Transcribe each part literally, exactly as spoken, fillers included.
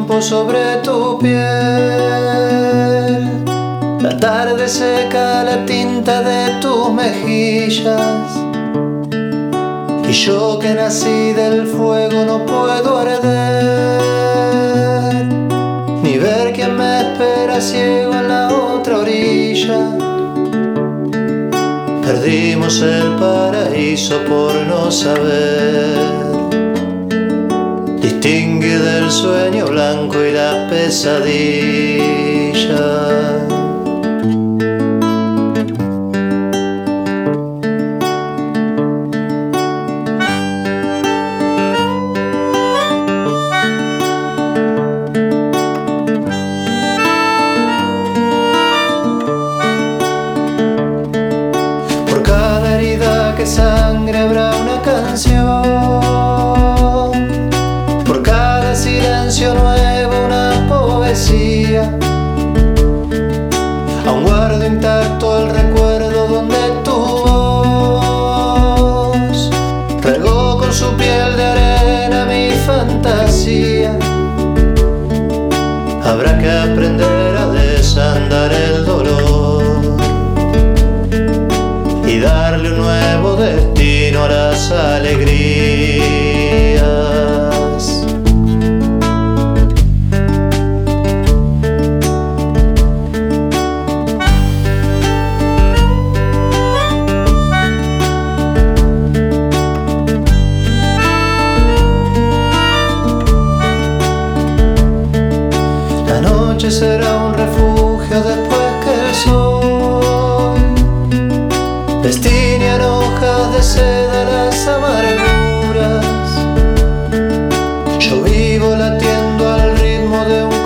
tiempo sobre tu piel. La tarde seca la tinta de tus mejillas, y yo que nací del fuego no puedo arder, ni ver quién me espera ciego en la otra orilla. Perdimos el paraíso por no saber distinguir del sueño blanco y la pesadilla. Que sangre habrá una canción, por cada silencio nuevo una poesía. Aún guardo intacto el recuerdo donde tu voz regó con su piel de arena mi fantasía. Habrá que aprender a desandar el dolor y darle un nuevo destino a las alegrías. La noche será un refugio después que el sol destine en hojas de seda las amarguras. Yo vivo latiendo al ritmo de un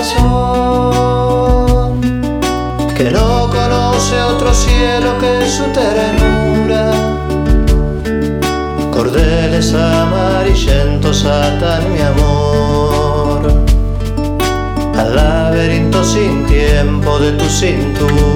corazón que no conoce otro cielo que su ternura. Cordeles amarillentos atan mi amor al laberinto sin tiempo de tu cintura.